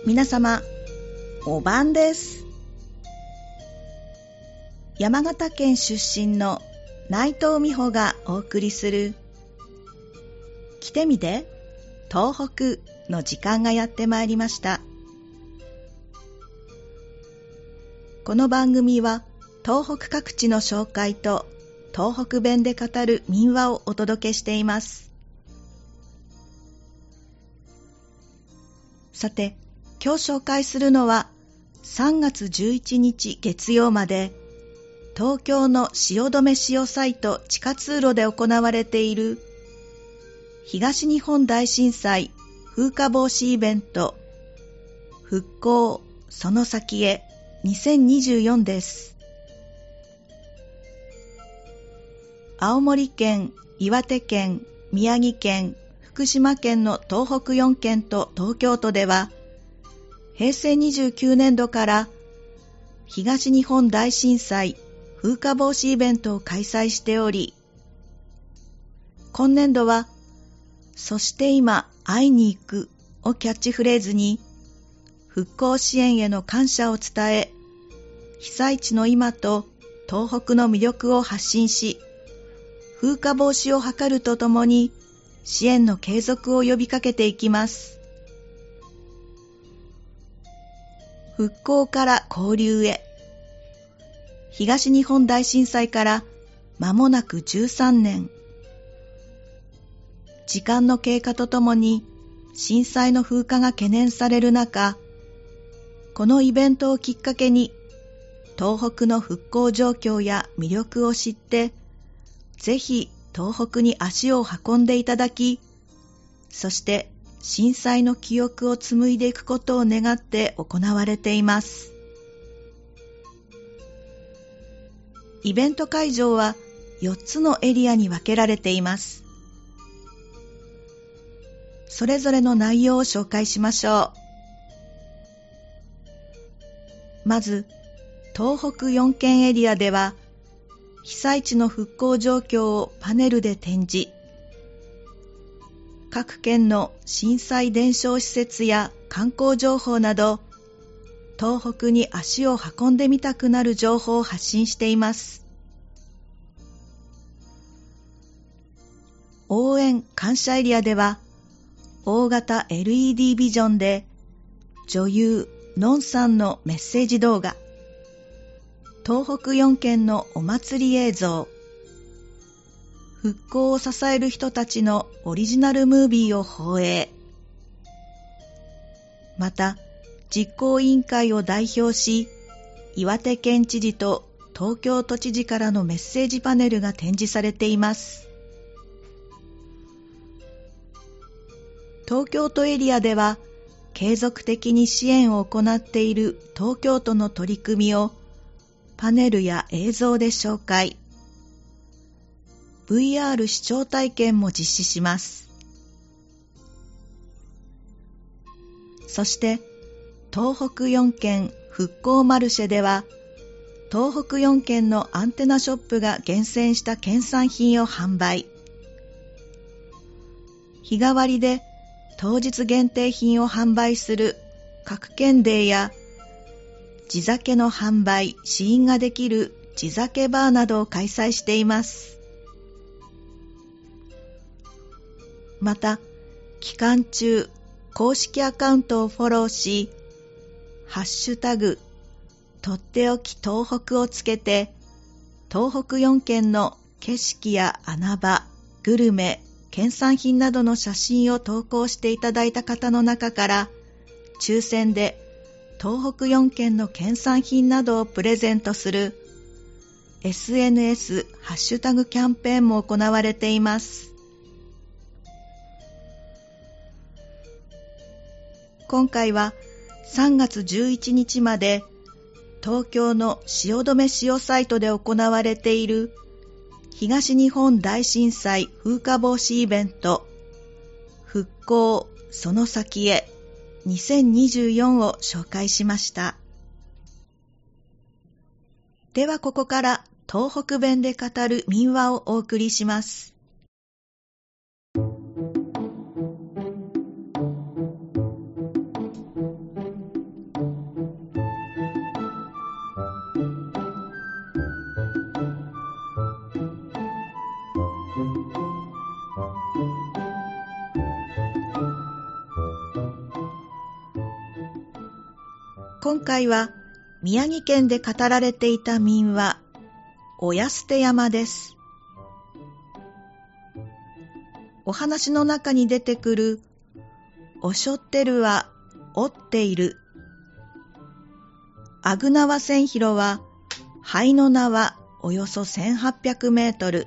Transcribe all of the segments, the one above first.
皆様、お晩です。山形県出身の内藤美穂がお送りする来てみて東北の時間がやってまいりました。この番組は東北各地の紹介と東北弁で語る民話をお届けしています。さて、今日紹介するのは3月11日月曜まで東京の汐留塩サイト地下通路で行われている東日本大震災風化防止イベント復興その先へ2024です。青森県、岩手県、宮城県、福島県の東北4県と東京都では平成29年度から東日本大震災風化防止イベントを開催しており、今年度はそして今会いに行くをキャッチフレーズに復興支援への感謝を伝え、被災地の今と東北の魅力を発信し、風化防止を図るとともに支援の継続を呼びかけていきます。復興から交流へ。東日本大震災から間もなく13年。時間の経過とともに震災の風化が懸念される中、このイベントをきっかけに東北の復興状況や魅力を知って、ぜひ東北に足を運んでいただき、そして震災の記憶を紡いでいくことを願って行われています。イベント会場は4つのエリアに分けられています。それぞれの内容を紹介しましょう。まず、東北4県エリアでは、被災地の復興状況をパネルで展示。各県の震災伝承施設や観光情報など、東北に足を運んでみたくなる情報を発信しています。応援感謝エリアでは、大型 LED ビジョンで女優のんさんのメッセージ動画、東北4県のお祭り映像、復興を支える人たちのオリジナルムービーを放映。また、実行委員会を代表し、岩手県知事と東京都知事からのメッセージパネルが展示されています。東京都エリアでは、継続的に支援を行っている東京都の取り組みをパネルや映像で紹介。VR 視聴体験も実施します。そして、東北4県復興マルシェでは、東北4県のアンテナショップが厳選した県産品を販売。日替わりで当日限定品を販売する各県デーや、地酒の販売、試飲ができる地酒バーなどを開催しています。また、期間中、公式アカウントをフォローし、ハッシュタグ、とっておき東北をつけて、東北4県の景色や穴場、グルメ、県産品などの写真を投稿していただいた方の中から、抽選で東北4県の県産品などをプレゼントする SNS ハッシュタグキャンペーンも行われています。今回は3月11日まで東京の汐留塩サイトで行われている東日本大震災風化防止イベント復興その先へ2024を紹介しました。ではここから東北弁で語る民話をお送りします。 今回は宮城県で語られていた民話、親捨て山です。お話の中に出てくる、おしょってるは折っている。阿久縄千尋は、灰の縄およそ1800メートル。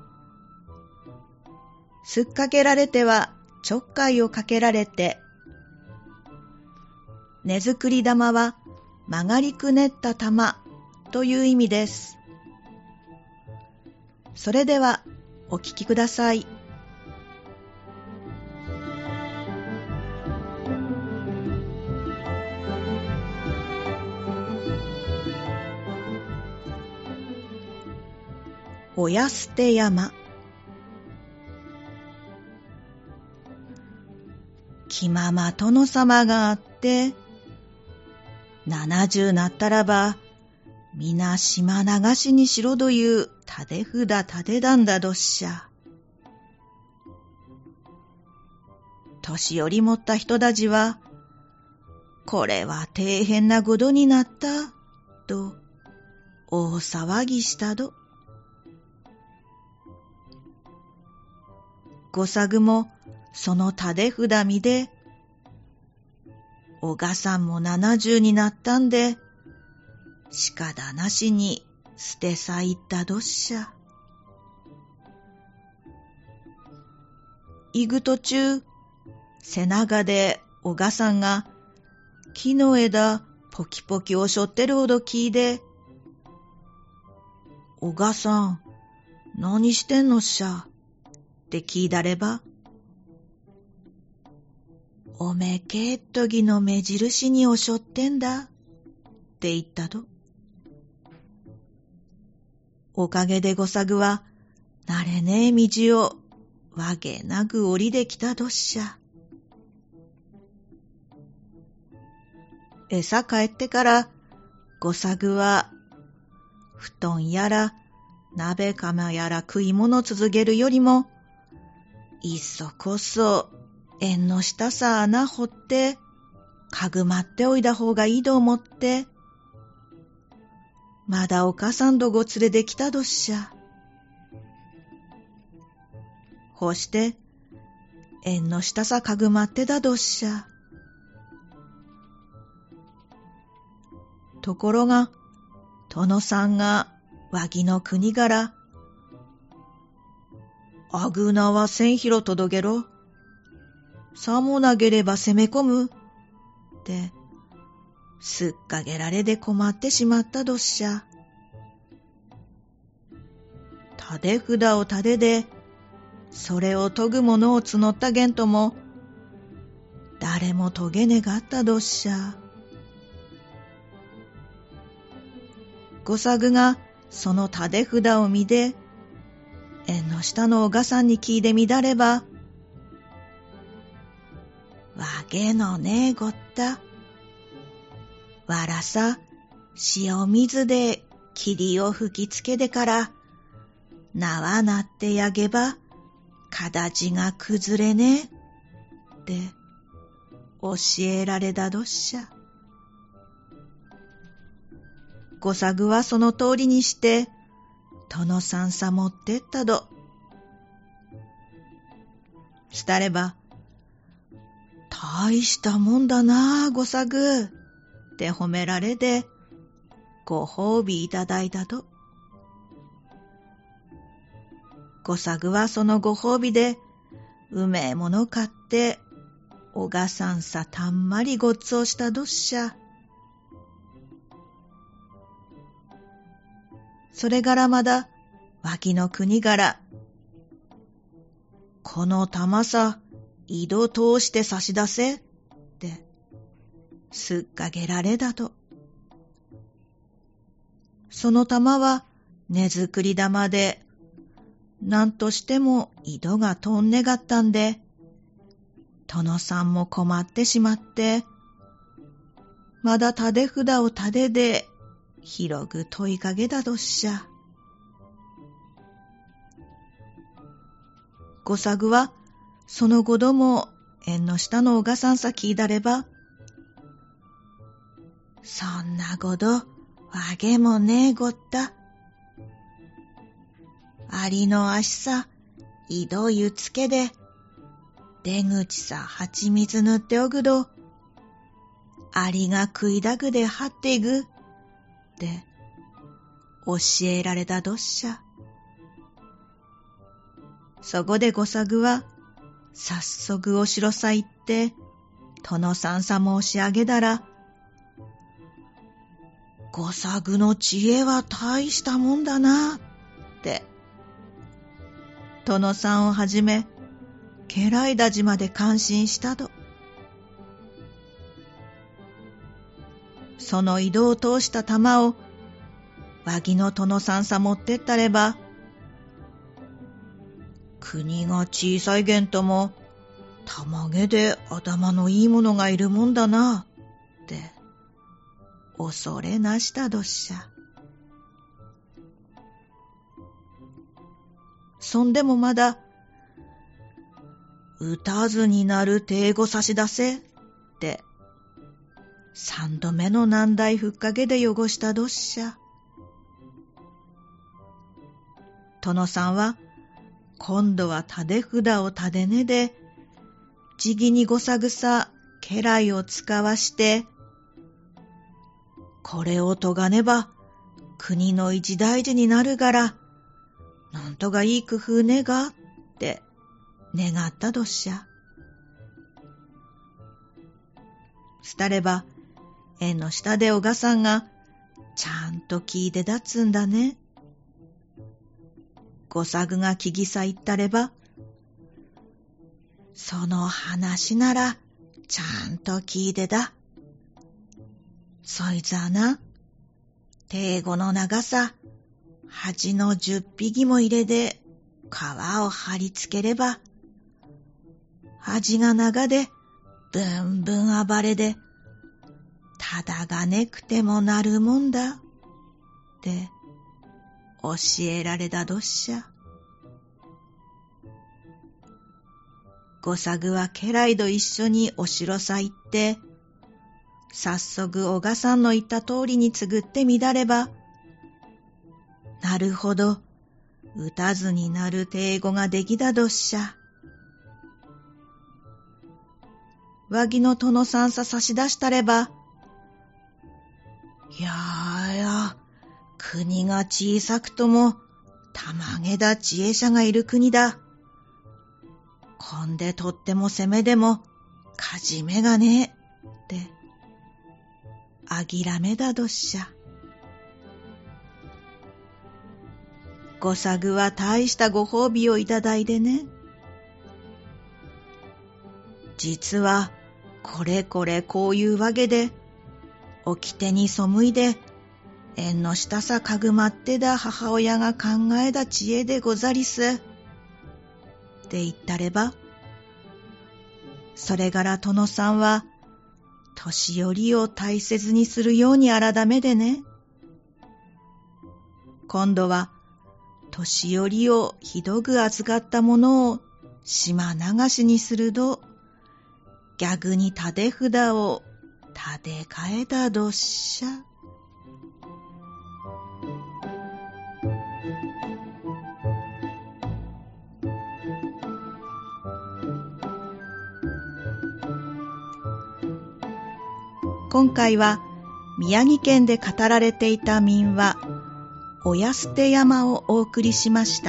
すっかけられてはちょっかいをかけられて、根作り玉は曲がりくねった玉という意味です。それではお聞きください。親捨て山。気まま殿様があって、70なったらば、皆島流しにしろという立て札立てたんだどっしゃ。年寄り持った人たちは、これは大変なことになった、と大騒ぎしたど。ごさぐもその立て札見で、おがさんも70になったんで、仕方なしに捨てさいったどっしゃ。行く途中、背中でおがさんが木の枝ポキポキをしょってるほど聞いて、おがさん、何してんのっしゃって聞いたれば、おめけっとぎの目印におしょってんだって言ったと。おかげでごさぐは慣れねえ道をわけなく降りてきたどっしゃ。餌帰ってからごさぐは布団やら鍋釜やら食い物続けるよりも、いっそこそ縁の下さ穴掘ってかぐまっておいた方がいいと思って、まだお母さんとご連れてきたどっしゃ。ほして縁の下さかぐまってたどっしゃ。ところが殿さんが和木の国から阿久縄千尋届けろ。さもなければ攻め込む。って、すっかけられで困ってしまったどっしゃ。立て札を立てで、それを研ぐものを募ったげんとも、誰も研げねがったどっしゃ。ごさぐがその立て札を見て、縁の下のおがさんに聞いてみだれば、わけのねえごった。わらさ、塩水で霧を吹きつけてから、縄なってやげば、形が崩れねえ。って、教えられたどっしゃ。ごさぐはその通りにして、殿さんさ持ってったど。したれば、大したもんだなあ、ごさぐって褒められて、ご褒美いただいたと。ごさぐはそのご褒美で、うめえもの買って、おがさんさたんまりごっつおしたどっしゃ。それからまだ、脇の国から、この玉さ、井戸通して差し出せ、って、すっかけられだと。その玉は、根作り玉で、なんとしても井戸が通んねがったんで、殿さんも困ってしまって、まだ立て札を立てで、広く問いかけたどっしゃ。ごさぐは、その後ども縁の下のおがさんさ聞いたれば、 そんなごど、わげもねえごった。ありの足さ、井戸湯つけで、出口さ蜂蜜塗っておぐど、ありが食いだぐで張っていぐ、って教えられたどっしゃ。そこでごさぐは、早速お城さ行って、殿さんさ申し上げだら、ごさぐの知恵は大したもんだな、って、殿さんをはじめ、家来だじまで感心したと。その井戸を通した玉を、和木の殿さんさ持ってったれば、国が小さいげんとも、たまげで頭のいいものがいるもんだな、って、恐れなしたどっしゃ。そんでもまだ、打たずになる手ご差し出せ、って、三度目の難題ふっかけで汚したどっしゃ。殿さんは、今度はたで札をたでねで、じぎにごさぐさ、家来を使わして、これをとがねば、国の一大事になるがら、なんとがいい工夫ねが、って、願ったどっしゃ。したれば、縁の下でおがさんが、ちゃんと聞いてだつんだね。ごさぐが聞きさ言ったれば、その話なら、ちゃんと聞いてだ。そいつはな、手ごの長さ、8の10匹も入れで、皮を貼り付ければ、味が長で、ぶんぶん暴れで、ただがねくてもなるもんだ、って、教えられたどっしゃ。ごさぐは家来と一緒にお城さ行って、早速おがさんの言った通りにつぐってみだれば、なるほど、打たずになる手語ができたどっしゃ。和木の殿さんさ差し出したれば、いやーや、国が小さくとも、たまげだ知恵者がいる国だ。こんでとっても攻めでも、かじめがねえ、って、あきらめだどっしゃ。ごさぐは大したご褒美をいただいてね。実は、これこれこういうわけで、掟に背いで、縁の下さかぐまってだ母親が考えた知恵でござりす。って言ったれば、それから殿さんは、年寄りを大切にするように改めでね。今度は、年寄りをひどく扱ったものを島流しにすると、逆に立て札を立て替えたどっしゃ。今回は宮城県で語られていた民話、親捨て山をお送りしました。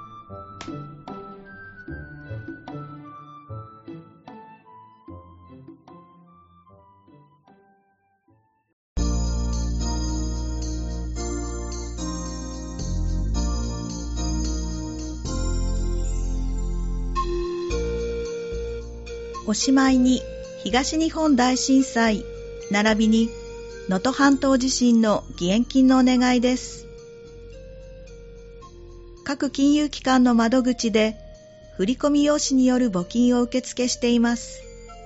おしまいに東日本大震災並びに能登半島地震の義援金のお願いです。各金融機関の窓口で振込用紙による募金を受付しています。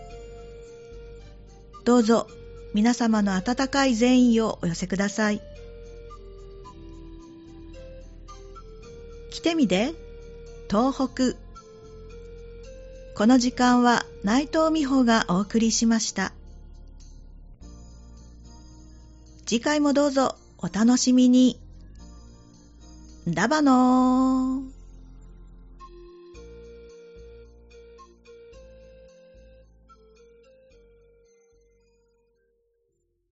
どうぞ皆様の温かい善意をお寄せください。来てみて、東北。この時間は内藤美穂がお送りしました。 次回もどうぞお楽しみに。ダバノー。